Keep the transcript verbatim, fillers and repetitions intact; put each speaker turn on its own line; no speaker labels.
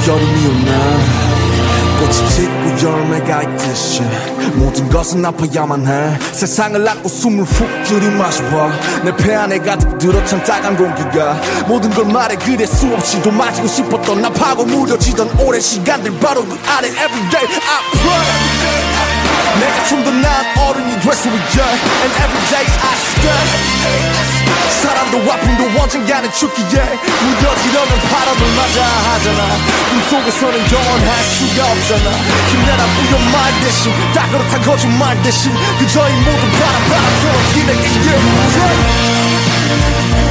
여름이 오나 꽃이 짓고 열매가 있듯이 모든 것은 아파야만 해 세상을 안고 숨을 훅 들이마셔봐 내 폐 안에 가득 들어찬 따간 공기가 모든 걸 말해 그래 수없이도 마시고 싶었던 나파고 무뎌지던 오랜 시간들 바로 그 안에 everyday I pray 내가 좀 더 나은 어른이 될 수 있게 And everyday I stay 사람도 아픔도 언젠가는 죽기에 무뎌지려면 바람을 맞아 하잖아 꿈속에서는 영원할 수가 없잖아 힘내라 부여말 대신 다 그렇다 거짓말 대신 그저 이 모든 바람 바람처럼 기내게 yeah.